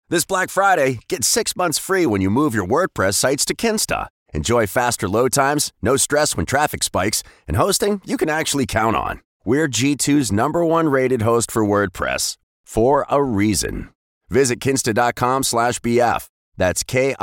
This Black Friday, get 6 months free when you move your WordPress sites to Kinsta. Enjoy faster load times, no stress when traffic spikes, and hosting you can actually count on. We're G2's #1 rated host for WordPress, for a reason. Visit kinsta.com/BF. That's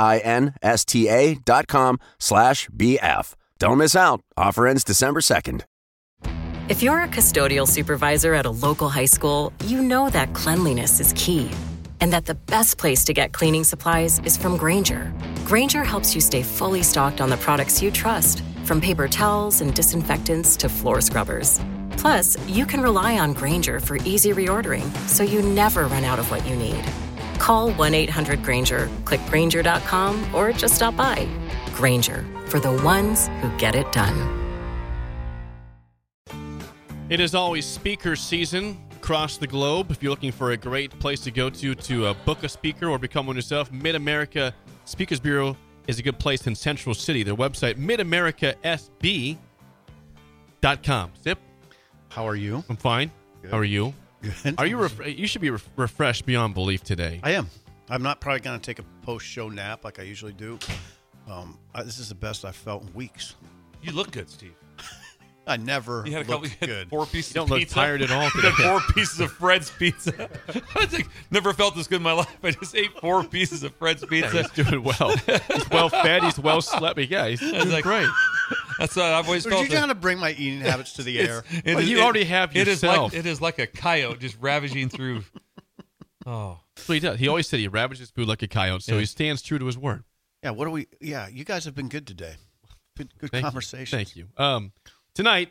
KINSTA.com/BF. Don't miss out. Offer ends December 2nd. If you're a custodial supervisor at a local high school, you know that cleanliness is key. And that the best place to get cleaning supplies is from Grainger. Grainger helps you stay fully stocked on the products you trust, from paper towels and disinfectants to floor scrubbers. Plus, you can rely on Grainger for easy reordering, so you never run out of what you need. Call 1-800-GRAINGER, click Grainger.com, or just stop by. Grainger, for the ones who get it done. It is always speaker season across the globe. If you're looking for a great place to go to book a speaker or become one yourself, Mid-America Speakers Bureau is a good place in Central City. Their website, midamericasb.com. Zip. How are you? I'm fine. Good. How are you? Good. Are you? You should be refreshed beyond belief today. I am. I'm not probably going to take a post-show nap like I usually do. This is the best I've felt in weeks. You look good, Steve. I never You had looked good. 4 pieces You don't of look pizza. tired at all You today. had 4 pieces of Fred's pizza. I was like, never felt this good in my life. I just ate 4 pieces of Fred's pizza. He's doing well. He's well fed. He's well slept. Yeah, he's doing like, great. That's what I've always Are felt. you trying to bring my eating habits to the air? You already have yourself. It is like a coyote just ravaging through. Oh. That's what he does. He always said he ravages food like a coyote, so Yeah. he stands true to his word. Yeah, what do we... Yeah, you guys have been good today. Good conversation. Thank you. Tonight,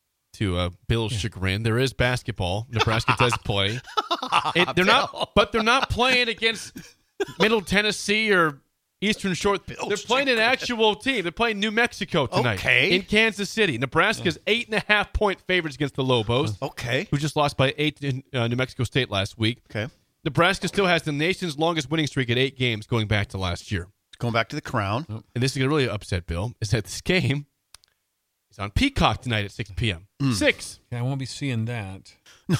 to Bill's chagrin, there is basketball. Nebraska does play. They're not playing against Middle Tennessee or Eastern Shore. They're playing an actual team. They're playing New Mexico tonight in Kansas City. Nebraska's 8.5-point favorites against the Lobos. Okay. Who just lost by 8 in New Mexico State last week. Okay. Nebraska still has the nation's longest winning streak at 8 games going back to last year. Going back to the Crown. And this is going to really upset Bill, is that this game is on Peacock tonight at 6 p.m. 6. Yeah, I won't be seeing that. Well,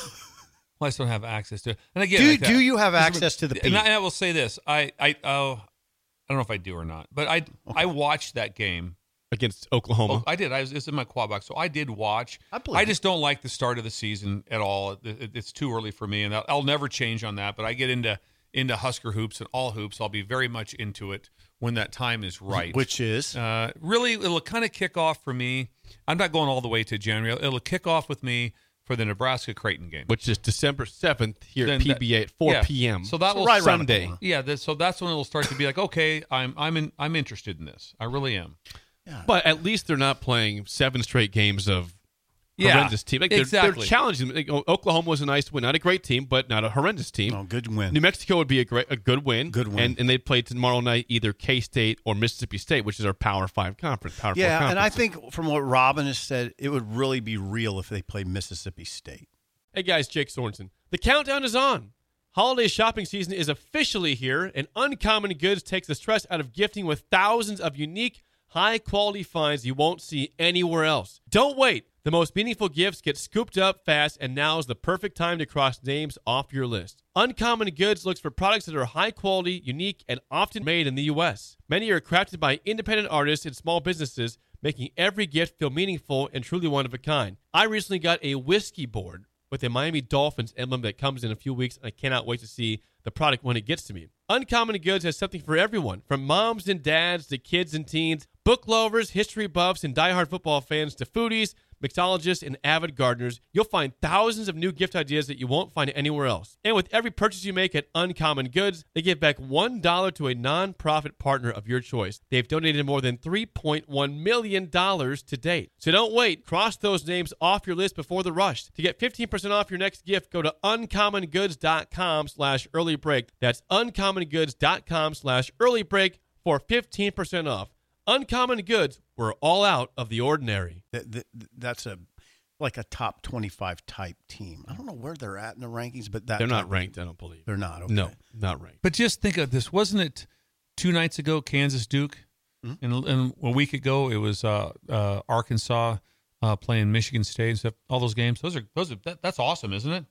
I still don't have access to it. And again, Do you have access to the Peak? And I will say this. I don't know if I do or not, but I watched that game. Against Oklahoma. I did. It's in my quad box, so I did watch. I just don't like the start of the season at all. It's too early for me, and I'll never change on that. But I get into Husker hoops and all hoops. I'll be very much into it when that time is right. Which is? Really, it'll kind of kick off for me. I'm not going all the way to January. It'll kick off with me for the Nebraska-Creighton game. Which is December 7th here at PBA at 4 p.m. So that will right Sunday. So that's when it'll start to be like, okay, I'm interested in this. I really am. Yeah. But at least they're not playing 7 straight games of horrendous team. They're challenging. Oklahoma was a nice win. Not a great team, but not a horrendous team. Oh, good win. New Mexico would be a good win. Good win. And they play tomorrow night either K-State or Mississippi State, which is our Power 5 conference. Yeah, and I think from what Robin has said, it would really be real if they play Mississippi State. Hey, guys, Jake Sorensen. The countdown is on. Holiday shopping season is officially here, and Uncommon Goods takes the stress out of gifting with thousands of unique, high-quality finds you won't see anywhere else. Don't wait. The most meaningful gifts get scooped up fast, and now is the perfect time to cross names off your list. Uncommon Goods looks for products that are high-quality, unique, and often made in the U.S. Many are crafted by independent artists and small businesses, making every gift feel meaningful and truly one of a kind. I recently got a whiskey board with a Miami Dolphins emblem that comes in a few weeks, and I cannot wait to see the product when it gets to me. Uncommon Goods has something for everyone, from moms and dads to kids and teens, book lovers, history buffs, and diehard football fans to foodies, mixologists, and avid gardeners. You'll find thousands of new gift ideas that you won't find anywhere else. And with every purchase you make at Uncommon Goods, they give back $1 to a nonprofit partner of your choice. They've donated more than $3.1 million to date. So don't wait. Cross those names off your list before the rush. To get 15% off your next gift, go to uncommongoods.com/earlybreak. That's uncommongoods.com/earlybreak for 15% off. Uncommon Goods, we're all out of the ordinary. That's a top 25 type team. I don't know where they're at in the rankings, but they're not ranked, I don't believe. They're not. Okay. No, not ranked. But just think of this. Wasn't it 2 nights ago, Kansas Duke? Mm-hmm. And a week ago, it was Arkansas playing Michigan State and stuff. All those games. That's awesome, isn't it?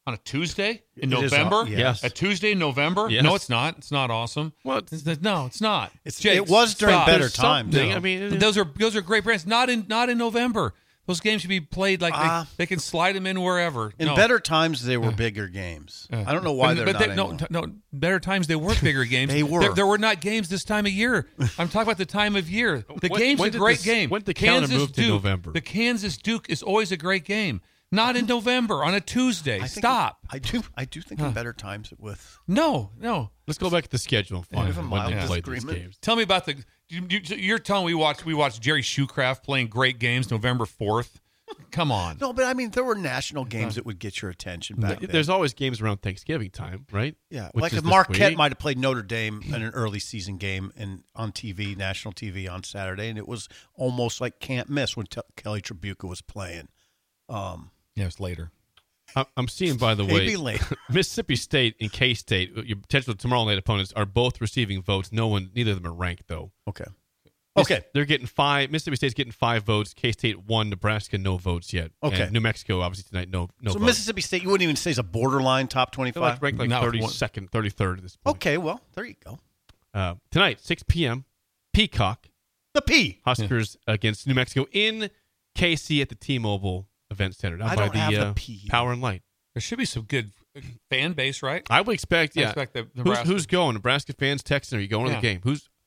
On a Tuesday in It is November? Yes. A Tuesday in November? Yes. No, it's not. It's not awesome. Well, No, it's not. It was during stop. better There's times. something. though. I mean, But those are great brands. Not in November. Those games should be played like they can slide them in wherever. in better times, they were bigger games. I don't know why they're not anymore. No, better times they weren't bigger games. They were. There were not games this time of year. I'm talking about the time of year. The game's a great game. When did the calendar move to Duke, November? The Kansas Duke is always a great game. Not in November on a Tuesday. Stop. I do think in better times with. No. Let's go back to the schedule and find have a when they mild played these disagreement. games. Tell me about you're telling me we watched Jerry Shoecraft playing great games November 4th. Come on. No, but I mean, there were national games that would get your attention back then. There's always games around Thanksgiving time, right? Yeah, Which like is if this Marquette week. might have played Notre Dame in an early season game and on TV, national TV on Saturday, and it was almost like can't miss when Kelly Tribuca was playing. Yeah, it's later. I'm seeing, by the Maybe way, later. Mississippi State and K-State, your potential tomorrow night opponents, are both receiving votes. Neither of them are ranked, though. Okay. They're getting 5. Mississippi State's getting 5 votes. K-State 1. Nebraska no votes yet. Okay. And New Mexico obviously tonight no So votes. Mississippi State, you wouldn't even say is a borderline top They're 25. ranked like No, 32nd, 33rd at this point. Okay, well there you go. Tonight 6 p.m. Peacock The P. Huskers against New Mexico in KC at the T-Mobile Event Center down I by don't have the P. Power and Light. There should be some good fan base, right? I would expect, I yeah. expect the Nebraska. Who's going? Nebraska fans, Texans, are you going to the game?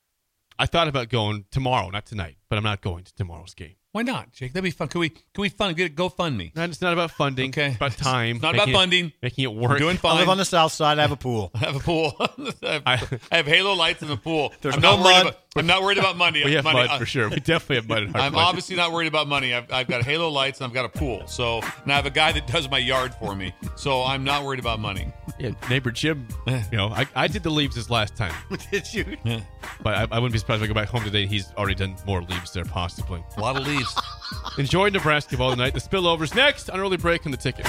I thought about going tomorrow, not tonight, but I'm not going to tomorrow's game. Why not, Jake? That'd be fun. Can we fund get GoFundMe? And it's not about funding. Okay. It's about time. It's not about funding. Making it work. We're doing I fine. live on the south side. I have a pool. I have a pool. I have halo lights in the pool. There's I'm no not worried mud. I'm not worried about money. We have money. mud for sure. We definitely have mud in our I'm budget. obviously not worried about money. I've got halo lights and I've got a pool. So, and I have a guy that does my yard for me. So I'm not worried about money. Yeah, neighbor Jim, I did the leaves this last time. Did you? But I wouldn't be surprised if I go back home today and he's already done more leaves there, possibly. A lot of leaves. Enjoy Nebraska ball tonight. The spillovers next on Early Break on the Ticket.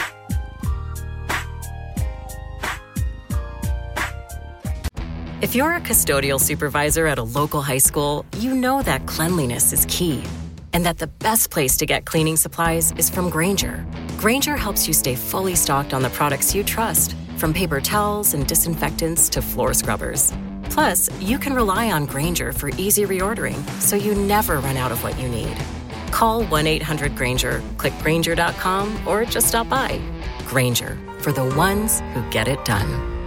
If you're a custodial supervisor at a local high school, you know that cleanliness is key and that the best place to get cleaning supplies is from Grainger. Grainger helps you stay fully stocked on the products you trust, from paper towels and disinfectants to floor scrubbers. Plus, you can rely on Grainger for easy reordering, so you never run out of what you need. Call 1-800-GRAINGER, click Grainger.com, or just stop by. Grainger, for the ones who get it done.